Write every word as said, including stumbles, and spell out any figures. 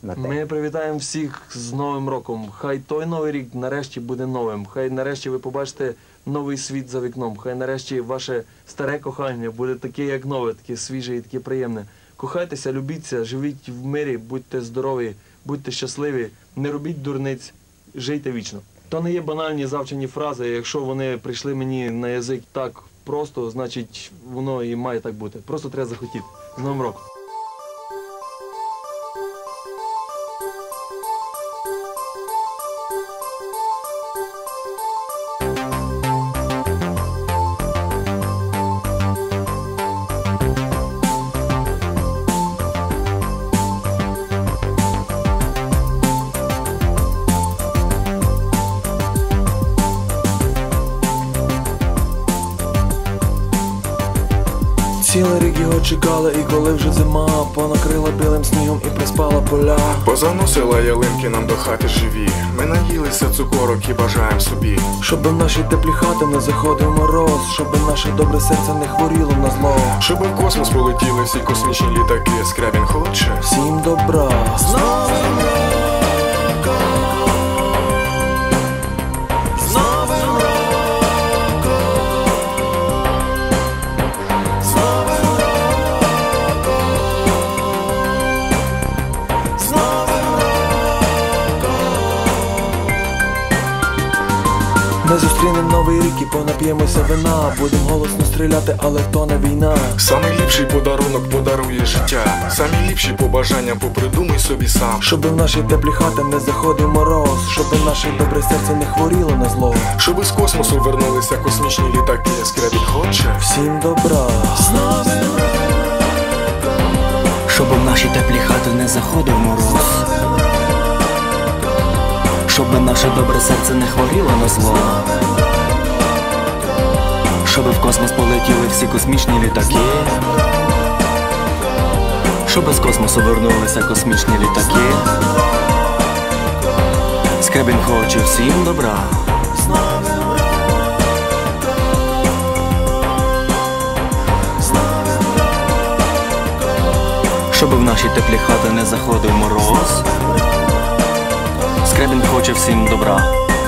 на те. Ми привітаємо всіх з Новим роком. Хай той Новий рік нарешті буде новим. Хай нарешті ви побачите новий світ за вікном. Хай нарешті ваше старе кохання буде таке, як нове, таке свіже і таке приємне. Кохайтеся, любіться, живіть в мирі, будьте здорові, будьте щасливі, не робіть дурниць, жийте вічно. То не є банальні завчені фрази, якщо вони прийшли мені на язик так просто, значить воно і має так бути. Просто треба захотіти. З Новим роком! Цілий рік його чекали, і коли вже зима понакрила білим снігом і приспала поля. Позаносила ялинки нам до хати живі. Ми наїлися цукорок і бажаєм собі, Щоби в наші теплі хати не заходив мороз, щоби наше добре серце не хворіло на зло. щоби в космос полетіли всі космічні літаки. Скрябін хоче Всім добра. З Новим роком! З Новим роком! З Новим роком! З Новим роком! Ми зустрінем новий рік і понап'ємося вина. Будем голосно стріляти, але то не війна. самий ліпший подарунок подарує життя. Самі ліпші побажання попридумай собі сам. Щоби в наші теплі хати не заходив мороз, щоби наше добре серце не хворіло на зло. Щоби з космосу вернулися космічні літаки. Скрябін хоче Всім добра. З Новим роком! Щоб в наші теплі хати не заходив мороз, щоб наше добре серце не хворіло на зло, щоб в космос полетіли всі космічні літаки, щоб з космосу вернулися космічні літаки. Скрябін хоче всім добра. З Новим роком! З Новим роком! Щоб в наші теплі хати не заходив мороз. Скрябін хоче всім добра.